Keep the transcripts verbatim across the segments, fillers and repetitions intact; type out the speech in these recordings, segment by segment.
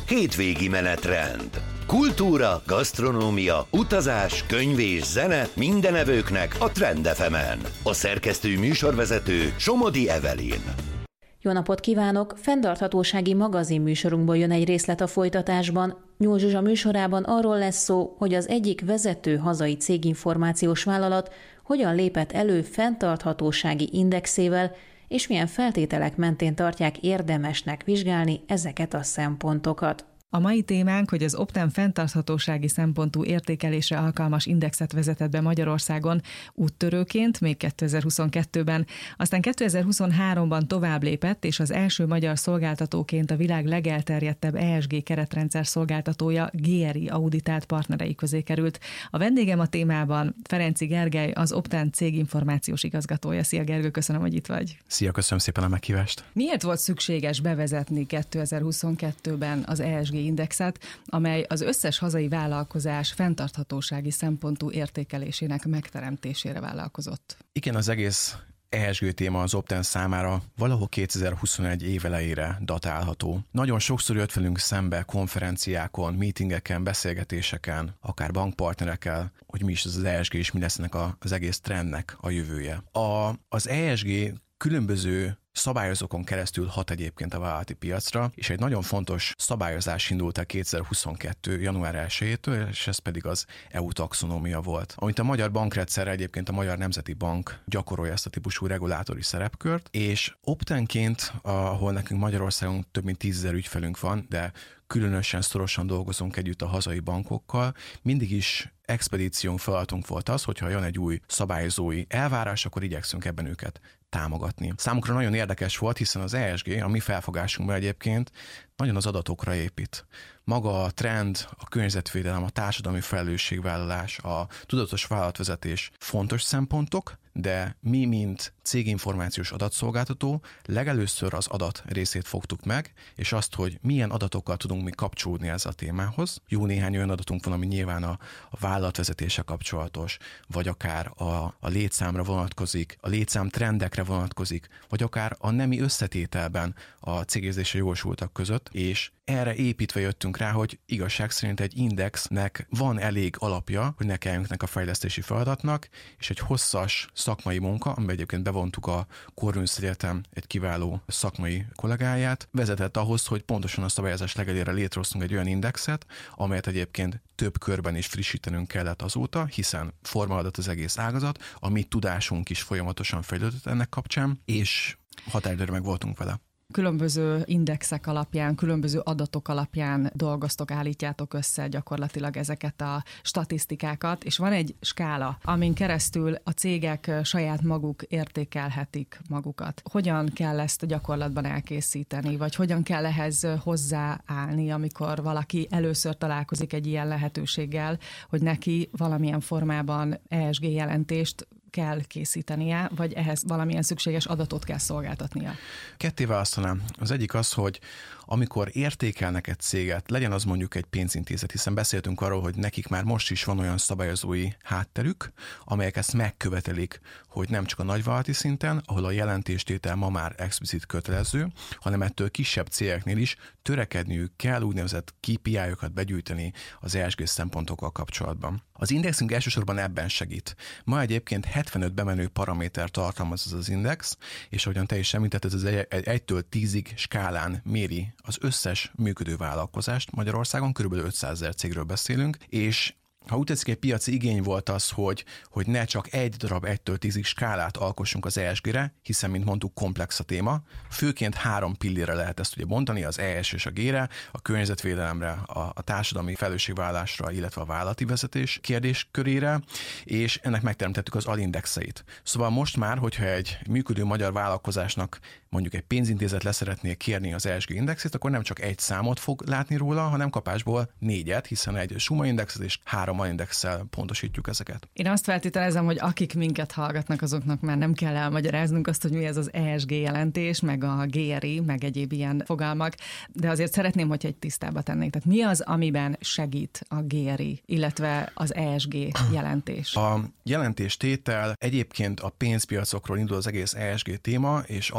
hétvégi menetrend. Kultúra, gasztronómia, utazás, könyv és zene mindenevőknek a Trend ef emen. A szerkesztő műsorvezető Somodi Evelyn. Jó napot kívánok! Fenntarthatósági magazinműsorunkból jön egy részlet a folytatásban. Nyúl Zsuzsa műsorában arról lesz szó, hogy az egyik vezető hazai céginformációs vállalat hogyan lépett elő fenntarthatósági indexével, és milyen feltételek mentén tartják érdemesnek vizsgálni ezeket a szempontokat. A mai témánk, hogy az Opten fenntarthatósági szempontú értékelésre alkalmas indexet vezetett be Magyarországon úttörőként még kétezer-huszonkettőben, aztán kétezer-huszonháromban tovább lépett, és az első magyar szolgáltatóként a világ legelterjedtebb E S G keretrendszer szolgáltatója G R I auditált partnerei közé került. A vendégem a témában Ferenczy Gergely, az Opten céginformációs igazgatója. Szia Gergő, köszönöm, hogy itt vagy. Szia, köszönöm szépen a meghívást. Miért volt szükséges bevezetni kétezer-huszonkettőben az E S G indexet, amely az összes hazai vállalkozás fenntarthatósági szempontú értékelésének megteremtésére vállalkozott? Igen, az egész E S G téma az Opten számára valahol kétezer-huszonegy év elejére datálható. Nagyon sokszor jött velünk szembe konferenciákon, meetingeken, beszélgetéseken, akár bankpartnerekkel, hogy mi is az az E S G és mi lesz ennek az egész trendnek a jövője. A, az E S G különböző szabályozókon keresztül hat egyébként a vállalati piacra, és egy nagyon fontos szabályozás indult el kétezer-huszonkettő. január elsejétől, és ez pedig az E U taxonómia volt. Amit a Magyar Bankrendszer, egyébként a Magyar Nemzeti Bank gyakorolja ezt a típusú regulátori szerepkört, és Optenként, ahol nekünk Magyarországon több mint tízezer ügyfelünk van, de különösen szorosan dolgozunk együtt a hazai bankokkal, mindig is expedíciónk, feladatunk volt az, hogyha jön egy új szabályozói elvárás, akkor igyekszünk ebben őket támogatni. Számukra nagyon érdekes volt, hiszen az E S G, a mi felfogásunkban egyébként nagyon az adatokra épít. Maga a trend, a környezetvédelem, a társadalmi felelősségvállalás, a tudatos vállalatvezetés fontos szempontok, de mi, mint céginformációs adatszolgáltató legelőször az adat részét fogtuk meg, és azt, hogy milyen adatokkal tudunk mi kapcsolódni ezzel a témához. Jó néhány olyan adatunk van, ami nyilván a, a vállalatvezetése kapcsolatos, vagy akár a, a létszámra vonatkozik, a létszám trendekre vonatkozik, vagy akár a nemi összetételben a cégérzésre jogosultak között, és erre építve jöttünk rá, hogy igazság szerint egy indexnek van elég alapja, hogy ne kelljünk a fejlesztési feladatnak, és egy hosszas szakmai munka, amiben egyébként bevontuk a Corvinus Egyetem egy kiváló szakmai kollégáját, vezetett ahhoz, hogy pontosan a szabályozás legelére létrehoztunk egy olyan indexet, amelyet egyébként több körben is frissítenünk kellett azóta, hiszen formálódott az egész ágazat, a mi tudásunk is folyamatosan fejlődött ennek kapcsán, és határidőre meg voltunk vele. Különböző indexek alapján, különböző adatok alapján dolgoztok, állítjátok össze gyakorlatilag ezeket a statisztikákat, és van egy skála, amin keresztül a cégek saját maguk értékelhetik magukat. Hogyan kell ezt a gyakorlatban elkészíteni, vagy hogyan kell ehhez hozzáállni, amikor valaki először találkozik egy ilyen lehetőséggel, hogy neki valamilyen formában E S G jelentést kell készítenie, vagy ehhez valamilyen szükséges adatot kell szolgáltatnia? Ketté választanám. Az egyik az, hogy amikor értékelnek egy céget, legyen az mondjuk egy pénzintézet, hiszen beszéltünk arról, hogy nekik már most is van olyan szabályozói hátterük, amelyek ezt megkövetelik, hogy nem csak a nagyvállalati szinten, ahol a jelentéstétel ma már explicit kötelező, hanem ettől kisebb cégeknél is törekedniük kell úgynevezett K P I-okat begyűjteni az E S G szempontokkal kapcsolatban. Az indexünk elsősorban ebben segít. Ma egyébként hetvenöt bemenő paraméter tartalmaz az az index, és ahogyan te is említetted, ez egy egytől tízig skálán méri az összes működő vállalkozást Magyarországon, körülbelül ötszázezer cégről beszélünk, és ha úgy tetszik, egy piaci igény volt az, hogy, hogy ne csak egy darab egytől tízig skálát alkossunk az E S G-re, hiszen, mint mondtuk, komplex a téma. Főként három pillére lehet ezt ugye mondani, az E S és a G-re, a környezetvédelemre, a, a társadalmi felelősségvállalásra, illetve a vállalati vezetés kérdéskörére, és ennek megteremtettük az alindexeit. Szóval most már, hogyha egy működő magyar vállalkozásnak mondjuk egy pénzintézet leszeretné kérni az E S G indexét, akkor nem csak egy számot fog látni róla, hanem kapásból négyet, hiszen egy Suma indexet és három indexsel pontosítjuk ezeket. Én azt feltételezem, hogy akik minket hallgatnak, azoknak már nem kell elmagyaráznunk azt, hogy mi ez az E S G jelentés, meg a G R I, meg egyéb ilyen fogalmak, de azért szeretném, hogy egy tisztába tennék. Tehát mi az, amiben segít a G R I, illetve az E S G jelentés? A jelentéstétel egyébként a pénzpiacokról indul az egész E S G téma, és arról szól,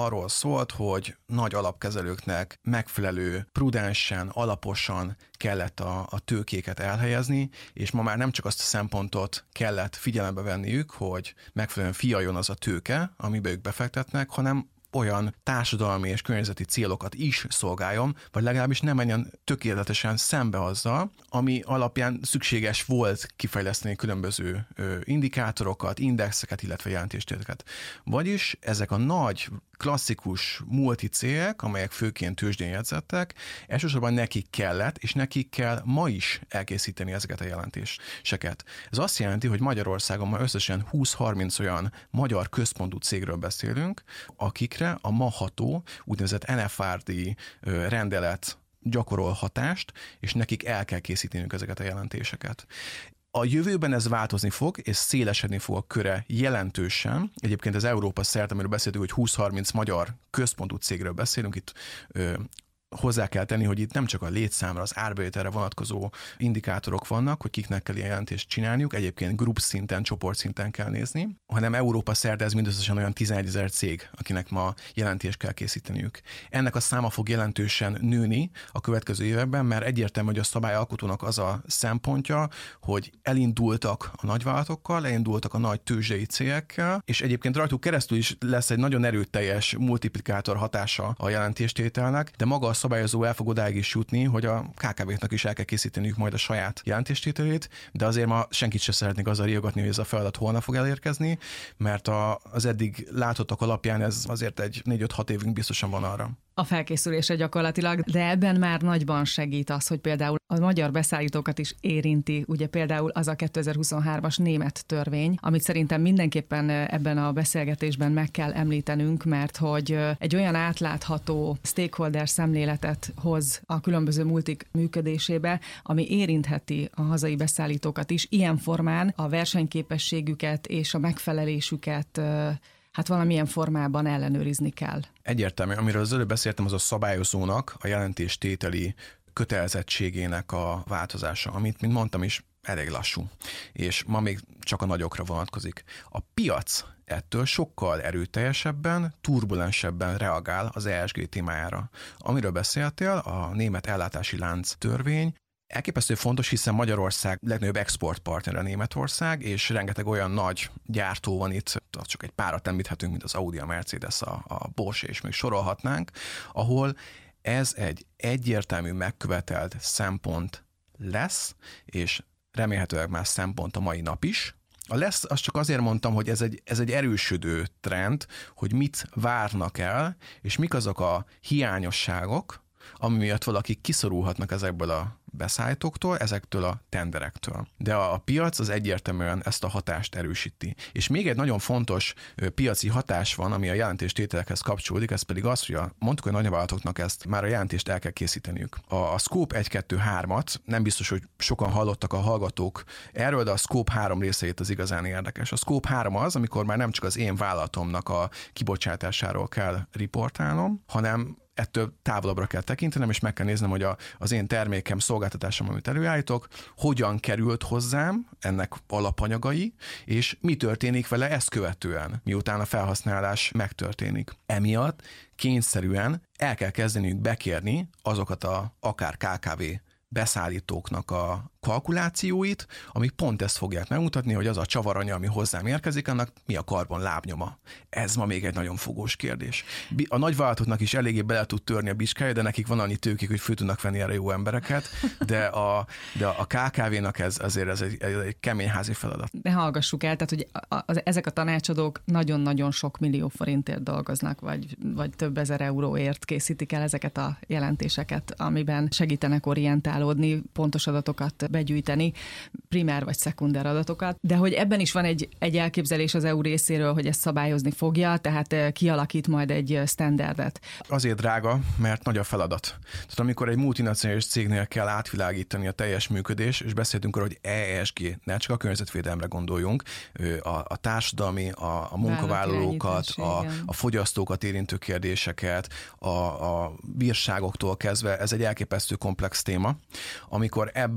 szólt, hogy nagy alapkezelőknek megfelelő, prudensen, alaposan kellett a, a tőkéket elhelyezni, és ma már nem csak azt a szempontot kellett figyelembe venniük, hogy megfelelően fialjon az a tőke, amiben ők befektetnek, hanem olyan társadalmi és környezeti célokat is szolgáljon, vagy legalábbis nem menjen tökéletesen szembe azzal, ami alapján szükséges volt kifejleszteni különböző indikátorokat, indexeket, illetve jelentéstételeket. Vagyis ezek a nagy, klasszikus multicégek, amelyek főként tőzsdén jegyzettek, elsősorban nekik kellett, és nekik kell ma is elkészíteni ezeket a jelentéseket. Ez azt jelenti, hogy Magyarországon ma összesen húsz-harminc olyan magyar központú cégről beszélünk, akikre a ma ható úgynevezett en ef er dé rendelet gyakorol hatást, és nekik el kell készíteniük ezeket a jelentéseket. A jövőben ez változni fog, és szélesedni fog a köre jelentősen. Egyébként az Európa szerte, amiről beszéltünk, hogy húsz-harminc magyar központú cégről beszélünk, itt ö, hozzá kell tenni, hogy itt nem csak a létszámra, az árbevételre vonatkozó indikátorok vannak, hogy kiknek kell ilyen jelentést csinálniuk, egyébként grup szinten, csoport szinten kell nézni, hanem Európa szerte ez mindösszesen olyan tizenegyezer cég, akinek ma jelentést kell készíteniük. Ennek a száma fog jelentősen nőni a következő években, mert egyértelmű, hogy a szabályalkotónak az a szempontja, hogy elindultak a nagyvállalatokkal, elindultak a nagy tőzsdei cégekkel, és egyébként rajtuk keresztül is lesz egy nagyon erőteljes multiplikátor hatása a jelentéstételnek, de maga a szabályozó el fog odáig is jutni, hogy a ká ká véknak is el kell készíteniük majd a saját jelentéstételét, de azért ma senkit sem szeretnék azzal riogatni, hogy ez a feladat holnap fog elérkezni, mert a, az eddig látottak alapján ez azért egy négy-öt-hat évünk biztosan van arra. A felkészülése gyakorlatilag, de ebben már nagyban segít az, hogy például a magyar beszállítókat is érinti, ugye például az a kétezer-huszonhármas német törvény, amit szerintem mindenképpen ebben a beszélgetésben meg kell említenünk, mert hogy egy olyan átlátható stakeholder szemléletet hoz a különböző multik működésébe, ami érintheti a hazai beszállítókat is, ilyen formán a versenyképességüket és a megfelelésüket hát valamilyen formában ellenőrizni kell. Egyértelmű, amiről az előbb beszéltem, az a szabályozónak a jelentéstételi kötelezettségének a változása, amit, mint mondtam is, elég lassú, és ma még csak a nagyokra vonatkozik. A piac ettől sokkal erőteljesebben, turbulensebben reagál az e es gé témájára. Amiről beszéltél, a német ellátási lánc törvény, elképesztő fontos, hiszen Magyarország legnagyobb exportpartnere Németország, és rengeteg olyan nagy gyártó van itt, csak egy párat említhetünk, mint az Audi, a Mercedes, a, a Porsche, és még sorolhatnánk, ahol ez egy egyértelmű megkövetelt szempont lesz, és remélhetőleg már szempont a mai nap is. A lesz, azt csak azért mondtam, hogy ez egy, ez egy erősödő trend, hogy mit várnak el, és mik azok a hiányosságok, ami miatt valakik kiszorulhatnak ezekből a beszállítóktól, ezektől a tenderektől. De a, a piac az egyértelműen ezt a hatást erősíti. És még egy nagyon fontos ö, piaci hatás van, ami a jelentéstételekhez kapcsolódik, ez pedig az, hogy a, mondtuk, hogy nagyvállalatoknak ezt már a jelentést el kell készíteniük. A, a Scope egy kettő hármat, nem biztos, hogy sokan hallottak a hallgatók erről, de a Scope három részeit az igazán érdekes. A Scope három az, amikor már nem csak az én vállalatomnak a kibocsátásáról kell riportálnom, hanem ettől távolabbra kell tekintenem, és meg kell néznem, hogy a, az én termékem, szolgáltatásom, amit előállítok, hogyan került hozzám, ennek alapanyagai, és mi történik vele ezt követően, miután a felhasználás megtörténik. Emiatt kényszerűen el kell kezdeniük bekérni azokat a akár ká ká vé beszállítóknak a kalkulációit, amik pont ezt fogják megmutatni, hogy az a csavaranya, ami hozzám érkezik, annak mi a karbon lábnyoma. Ez ma még egy nagyon fogós kérdés. A nagyvállalatoknak is eléggé bele tud törni a bicskája, de nekik van annyi tőkék, hogy föl tudnak venni erre jó embereket, de a, de a ká ká vénak ez azért ez egy, ez egy kemény házi feladat. De hallgassuk el, tehát hogy a, a, ezek a tanácsadók nagyon-nagyon sok millió forintért dolgoznak, vagy, vagy több ezer euróért készítik el ezeket a jelentéseket, amiben segítenek orientálódni, pontos adatokat begyűjteni, primár vagy szekunder adatokat, de hogy ebben is van egy, egy elképzelés az é u részéről, hogy ezt szabályozni fogja, tehát kialakít majd egy standardet. Azért drága, mert nagy a feladat. Tehát amikor egy multinacionális cégnél kell átvilágítani a teljes működés, és beszéltünk arról, hogy é es gé, ne csak a környezetvédelemre gondoljunk, a, a társadalmi, a, a munkavállalókat, a, a fogyasztókat érintő kérdéseket, a, a bírságoktól kezdve, ez egy elképesztő komplex téma. Amikor ebben kell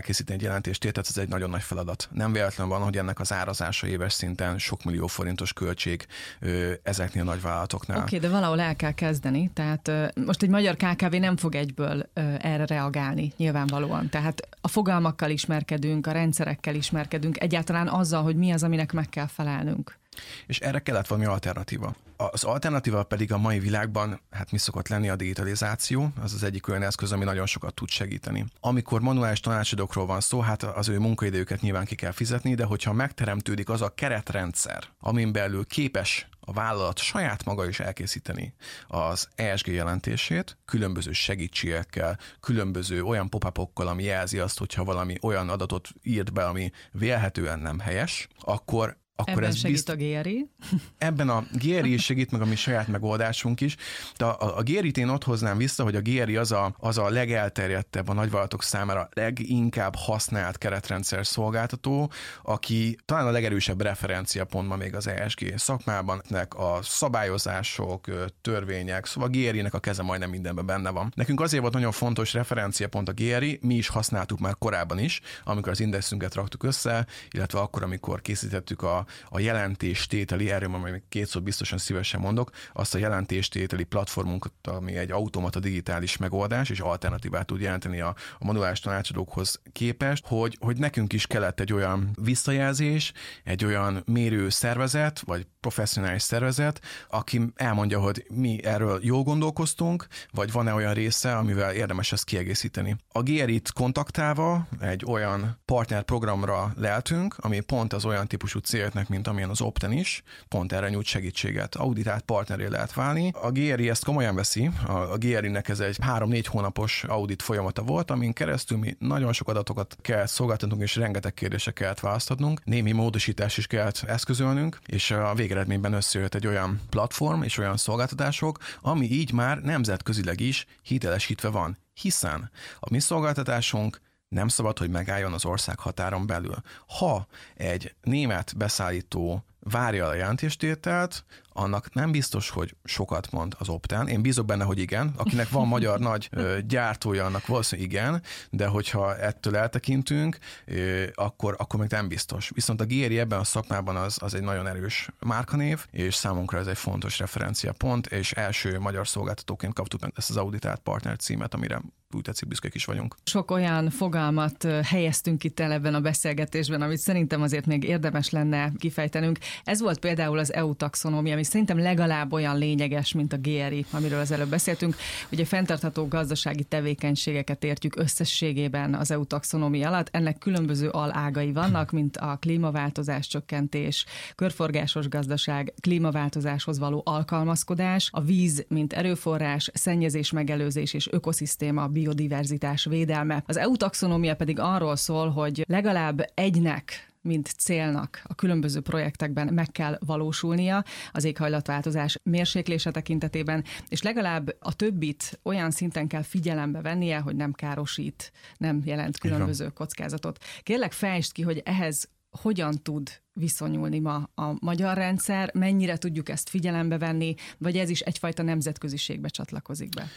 elkészíteni egy jelentéstételt, ez egy nagyon nagy feladat. Nem véletlen van, hogy ennek az árazása éves szinten sok millió forintos költség ö, ezeknél a nagyvállalatoknál. Oké, okay, de valahol el kell kezdeni, tehát ö, most egy magyar ká ká vé nem fog egyből ö, erre reagálni, nyilvánvalóan. Tehát a fogalmakkal ismerkedünk, a rendszerekkel ismerkedünk, egyáltalán azzal, hogy mi az, aminek meg kell felelnünk. És erre kellett valami alternatíva. Az alternatíva pedig a mai világban, hát mi szokott lenni a digitalizáció, az az egyik olyan eszköz, ami nagyon sokat tud segíteni. Amikor manuális tanácsadókról van szó, hát az ő munkaidőket nyilván ki kell fizetni, de hogyha megteremtődik az a keretrendszer, amin belül képes a vállalat saját maga is elkészíteni az é es gé jelentését, különböző segítségekkel, különböző olyan pop-upokkal, ami jelzi azt, hogyha valami olyan adatot írt be, ami vélhetően nem helyes, akkor Akkor ebben ez segít bizt... a gé er i? Ebben a gé er i is segít, meg a mi saját megoldásunk is. De a, a gé er i-t én ott hoznám vissza, hogy a gé er i az a, az a legelterjedtebb a nagyvállalatok számára leginkább használt keretrendszer szolgáltató, aki talán a legerősebb referenciapont ma még az é es gé szakmában, a szabályozások, törvények, szóval a gé er i-nek a keze majdnem mindenben benne van. Nekünk azért volt nagyon fontos referenciapont a gé er i, mi is használtuk már korábban is, amikor az indexünket raktuk össze, illetve akkor, amikor készítettük a a jelentéstételi, erről majd még két szót biztosan szívesen mondok, azt a jelentéstételi platformunkat, ami egy automata digitális megoldás, és alternatívát tud jelenteni a, a manuális tanácsadókhoz képest, hogy, hogy nekünk is kellett egy olyan visszajelzés, egy olyan mérő szervezet, vagy professzionális szervezet, aki elmondja, hogy mi erről jól gondolkoztunk, vagy van-e olyan része, amivel érdemes ezt kiegészíteni. A gé er i-t kontaktálva egy olyan partnerprogramra leltünk, ami pont az olyan típusú céloknak, mint amilyen az Opten is, pont erre nyújt segítséget. Auditált partneré lehet válni. A gé er i ezt komolyan veszi, a, a gé er i-nek ez egy három-négy hónapos audit folyamata volt, amin keresztül mi nagyon sok adatokat kellett szolgáltatnunk, és rengeteg kérdésre kellett választatnunk. Némi módosítás is kellett eszközölnünk, és a végeredményben összejött egy olyan platform és olyan szolgáltatások, ami így már nemzetközileg is hitelesítve van. Hiszen a mi szolgáltatásunk nem szabad, hogy megálljon az ország határon belül. Ha egy német beszállító várja a jelentéstételt, annak nem biztos, hogy sokat mond az Opten. Én bízok benne, hogy igen. Akinek van magyar nagy ö, gyártója, annak valószínűleg igen, de hogyha ettől eltekintünk, ö, akkor, akkor még nem biztos. Viszont a gé er i ebben a szakmában az, az egy nagyon erős márkanév, és számunkra ez egy fontos referenciapont, és első magyar szolgáltatóként kaptuk meg ezt az auditált partner címet, amire úgy tetszik, büszkék is vagyunk. Sok olyan fogalmat helyeztünk itt el ebben a beszélgetésben, amit szerintem azért még érdemes lenne kifejtenünk. Ez volt például az é u taxonómia, ami szerintem legalább olyan lényeges, mint a gé er i, amiről az előbb beszéltünk. Ugye fenntartható gazdasági tevékenységeket értjük összességében az é u taxonómia alatt. Ennek különböző alágai vannak, mint a klímaváltozás csökkentés, körforgásos gazdaság, klímaváltozáshoz való alkalmazkodás, a víz, mint erőforrás, szennyezés megelőzés és ökoszisztéma, biodiverzitás védelme. Az é u taxonómia pedig arról szól, hogy legalább egynek, mint célnak a különböző projektekben meg kell valósulnia az éghajlatváltozás mérséklése tekintetében, és legalább a többit olyan szinten kell figyelembe vennie, hogy nem károsít, nem jelent különböző kockázatot. Kérlek, fejtsd ki, hogy ehhez hogyan tud viszonyulni ma a magyar rendszer, mennyire tudjuk ezt figyelembe venni, vagy ez is egyfajta nemzetköziségbe csatlakozik be?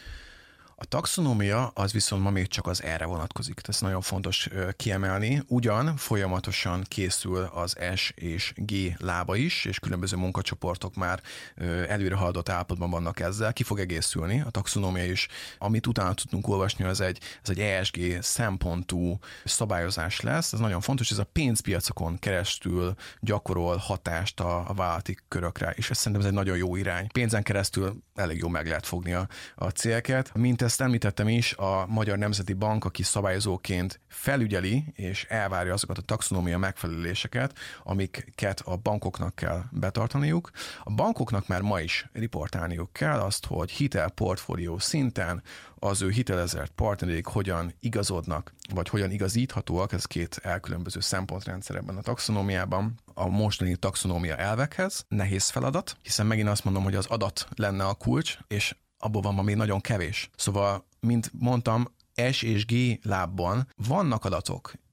A taxonómia az viszont ma még csak az erre vonatkozik. Ez nagyon fontos kiemelni. Ugyan folyamatosan készül az S és G lába is, és különböző munkacsoportok már előre haladott állapotban vannak ezzel. Ki fog egészülni a taxonómia is. Amit utána tudunk olvasni, az egy, ez egy E S G szempontú szabályozás lesz. Ez nagyon fontos, ez a pénzpiacokon keresztül gyakorol hatást a, a vállalati körökre, és ez szerintem ez egy nagyon jó irány. Pénzen keresztül elég jó meg lehet fogni a, a célket. Mint ezt említettem is, a Magyar Nemzeti Bank, aki szabályozóként felügyeli és elvárja azokat a taxonómia megfeleléseket, amiket a bankoknak kell betartaniuk. A bankoknak már ma is riportálniuk kell azt, hogy hitelportfólió szinten az ő hitelezett partnereik hogyan igazodnak, vagy hogyan igazíthatóak, ez két elkülönböző szempontrendszer ebben a taxonómiában, a mostani taxonómia elvekhez. Nehéz feladat, hiszen megint azt mondom, hogy az adat lenne a kulcs, és abból van ma még nagyon kevés. Szóval, mint mondtam, S és G lábban vannak adatok,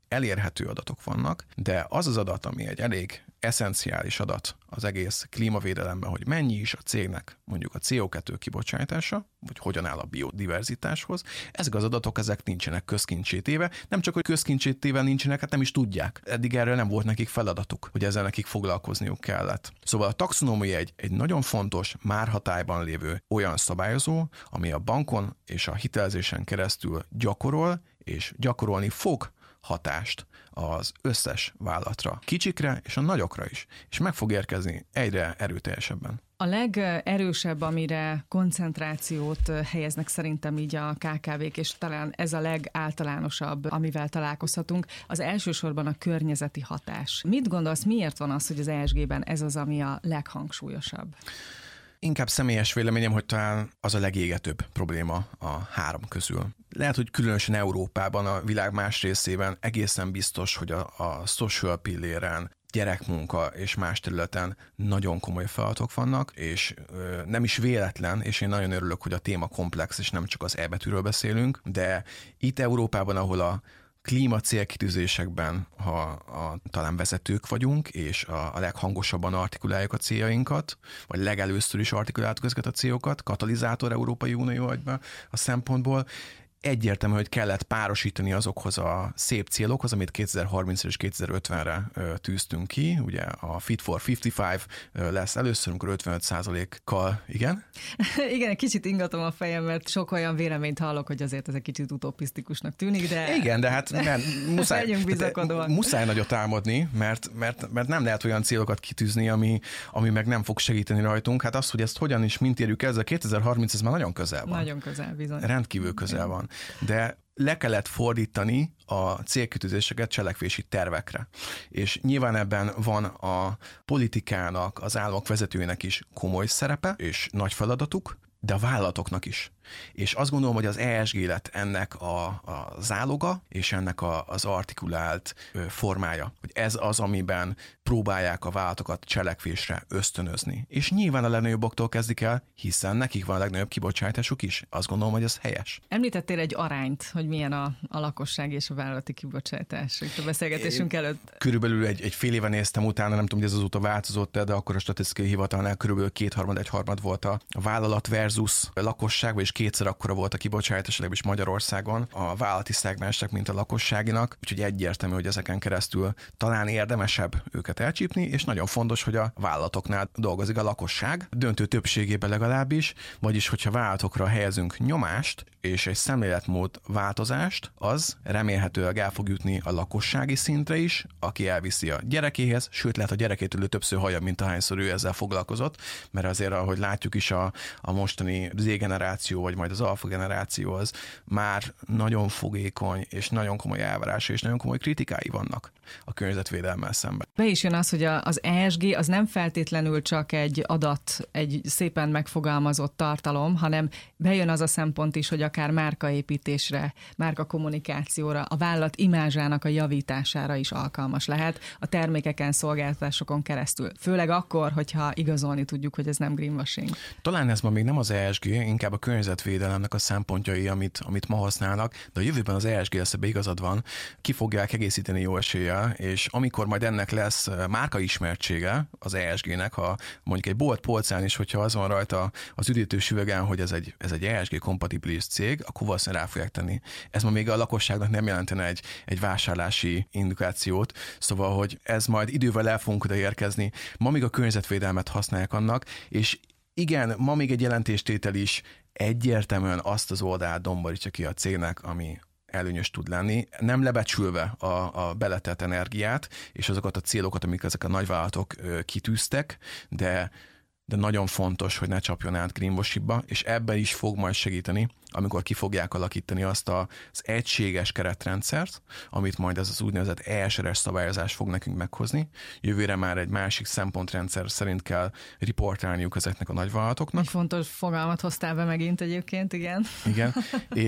elérhető adatok vannak, de az az adat, ami egy elég eszenciális adat az egész klímavédelemben, hogy mennyi is a cégnek mondjuk a cé o kettő kibocsátása, vagy hogyan áll a biodiverzitáshoz, ezek az adatok ezek nincsenek közkincsé téve, nem csak, hogy közkincsé téve nincsenek, hát nem is tudják. Eddig erről nem volt nekik feladatuk, hogy ezzel nekik foglalkozniuk kellett. Szóval a taxonómia egy, egy nagyon fontos, már hatályban lévő olyan szabályozó, ami a bankon és a hitelezésen keresztül gyakorol, és gyakorolni fog hatást az összes vállalatra, kicsikre és a nagyokra is, és meg fog érkezni egyre erőteljesebben. A legerősebb, amire koncentrációt helyeznek szerintem így a ká ká vék, és talán ez a legáltalánosabb, amivel találkozhatunk, az elsősorban a környezeti hatás. Mit gondolsz, miért van az, hogy az é es gében ez az, ami a leghangsúlyosabb? Inkább személyes véleményem, hogy talán az a legégetőbb probléma a három közül. Lehet, hogy különösen Európában, a világ más részében egészen biztos, hogy a, a social pilléren, gyerekmunka és más területen nagyon komoly feladatok vannak, és ö, nem is véletlen, és én nagyon örülök, hogy a téma komplex, és nem csak az E betűről beszélünk, de itt Európában, ahol a klíma célkitűzésekben, ha a, talán vezetők vagyunk, és a, a leghangosabban artikuláljuk a céljainkat, vagy legelőször is artikuláltuk ezeket a célokat, katalizátor Európai Unió agyban a szempontból, egyértelmű, hogy kellett párosítani azokhoz a szép célokhoz, amit kétezer-harmincra és kétezer-ötvenre tűztünk ki. Ugye a Fit for ötvenöt lesz először, amikor ötvenöt százalékkal, igen? Igen, egy kicsit ingatom a fejem, mert sok olyan véleményt hallok, hogy azért ez egy kicsit utopisztikusnak tűnik, de... Igen, de hát nem, muszáj, muszáj nagyot álmodni, mert, mert, mert nem lehet olyan célokat kitűzni, ami, ami meg nem fog segíteni rajtunk. Hát az, hogy ezt hogyan is mint érjük el, ez a kétezer-harminc, ez már nagyon közel van. Nagyon közel, bizony. Rendkívül közel van. De le kellett fordítani a célkitűzéseket cselekvési tervekre. És nyilván ebben van a politikának, az államok vezetőinek is komoly szerepe és nagy feladatuk, de a vállalatoknak is. És azt gondolom, hogy az é es gé lett ennek a, a záloga, és ennek a, az artikulált ö, formája. Hogy ez az, amiben próbálják a vállalatokat cselekvésre ösztönözni. És nyilván a legnagyobboktól kezdik el, hiszen nekik van a legnagyobb kibocsátásuk is. Azt gondolom, hogy ez helyes. Említettél egy arányt, hogy milyen a, a lakosság és a vállalati kibocsátás itt a beszélgetésünk előtt. Körülbelül egy, egy fél éve néztem utána, nem tudom, hogy ez azóta változott, de akkor a statisztikai hivatalnál körülbelül kétharmad, egyharmad volt a vállalat versus a lakosság, és kétszer akkora volt a kibocsátás, legalábbis Magyarországon a vállalati szegmensek, mint a lakosságinak, úgyhogy egyértelmű, hogy ezeken keresztül talán érdemesebb őket elcsípni, és nagyon fontos, hogy a vállalatoknál dolgozik a lakosság, döntő többségében legalábbis, vagyis hogyha vállalatokra helyezünk nyomást, és egy szemléletmód változást, az remélhetőleg el fog jutni a lakossági szintre is, aki elviszi a gyerekéhez, sőt lehet a gyerekétől többször hallja, mint ahányszor ő ezzel foglalkozott, mert azért, ahogy látjuk is a, a mostani Z-generáció, vagy majd az alfa generáció, az már nagyon fogékony, és nagyon komoly elvárása, és nagyon komoly kritikái vannak a környezetvédelemmel szemben. Be is jön az, hogy az é es gé az nem feltétlenül csak egy adat, egy szépen megfogalmazott tartalom, hanem bejön az a szempont is, hogy akár márkaépítésre, márkakommunikációra, a vállalat imázsának a javítására is alkalmas lehet a termékeken, szolgáltatásokon keresztül. Főleg akkor, hogyha igazolni tudjuk, hogy ez nem greenwashing. Talán ez ma még nem az é es gé, inkább a környezetvédelemnek a szempontjai, amit, amit ma használnak, de a jövőben az é es gé lesz, ebbe igazad van, ki fogják egészíteni jó eséllyel, és amikor majd ennek lesz márkaismertsége az é es gének, ha mondjuk egy bolt polcán is, hogyha az van rajta az üdítős üvegen, hogy ez egy, ez egy é es gé kompatibilis cég, akkor valószínűleg rá fogják tenni. Ez ma még a lakosságnak nem jelentene egy, egy vásárlási indikációt, szóval, hogy ez majd idővel el fogunk oda érkezni. Ma még a környezetvédelmet használják annak, és igen, ma még egy jelentéstétel is egyértelműen azt az oldalát domborítja ki a cégnek, ami előnyös tud lenni, nem lebecsülve a, a beletett energiát, és azokat a célokat, amik ezek a nagyvállalatok kitűztek, de de nagyon fontos, hogy ne csapjon át greenwashingba, és ebben is fog majd segíteni, amikor ki fogják alakítani azt az egységes keretrendszert, amit majd ez az úgynevezett é es er es szabályozás fog nekünk meghozni. Jövőre már egy másik szempontrendszer szerint kell riportálniuk ezeknek a nagyvállalatoknak. Egy fontos fogalmat hoztál be megint egyébként, igen. Igen, és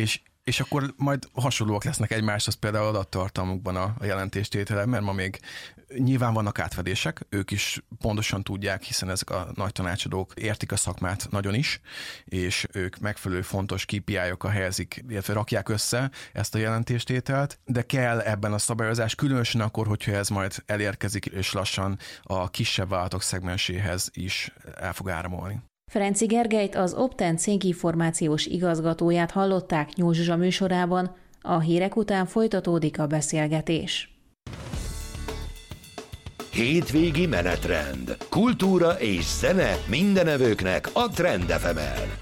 És akkor majd hasonlóak lesznek egymáshoz például adattartalmukban a jelentéstétele, mert ma még nyilván vannak átfedések, ők is pontosan tudják, hiszen ezek a nagy tanácsadók értik a szakmát nagyon is, és ők megfelelő fontos ká pé í-okkal helyezik, illetve rakják össze ezt a jelentéstételt, de kell ebben a szabályozás, különösen akkor, hogyha ez majd elérkezik, és lassan a kisebb vállalatok szegmenséhez is el fog áramolni. Ferenczy Gergelyt, az Opten céginformációs igazgatóját hallották Nyúl Zsuzsa műsorában, a hírek után folytatódik a beszélgetés. Hétvégi menetrend. Kultúra és zene mindenevőknek a Trend ef emen.